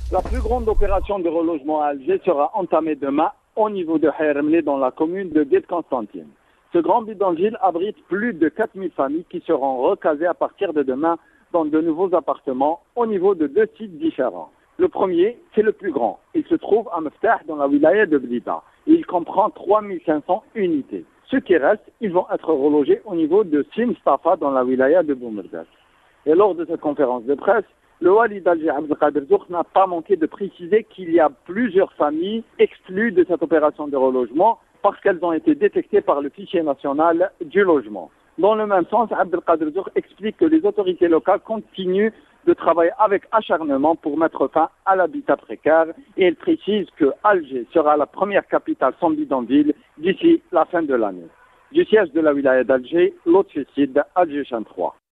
La plus grande opération de relogement à Alger sera entamée demain au niveau de Hayremlé dans la commune de Guet-Constantine. Ce grand bidonville abrite plus de 4000 familles qui seront recasées à partir de demain dans de nouveaux appartements au niveau de 2 sites différents. Le premier, c'est le plus grand. Il se trouve à Meftah dans la wilaya de Blida. Il comprend 3500 unités. Ceux qui restent, ils vont être relogés au niveau de Sin Stafa dans la wilaya de Boumerdas. Et lors de cette conférence de presse, le wali d'Alger Abdelkader Zouk n'a pas manqué de préciser qu'il y a plusieurs familles exclues de cette opération de relogement parce qu'elles ont été détectées par le fichier national du logement. Dans le même sens, Abdelkader Zouk explique que les autorités locales continuent de travailler avec acharnement pour mettre fin à l'habitat précaire et il précise que Alger sera la première capitale sans bidonville d'ici la fin de l'année. Du siège de la wilaya d'Alger, Lotfi Sid, Alger Chan 3.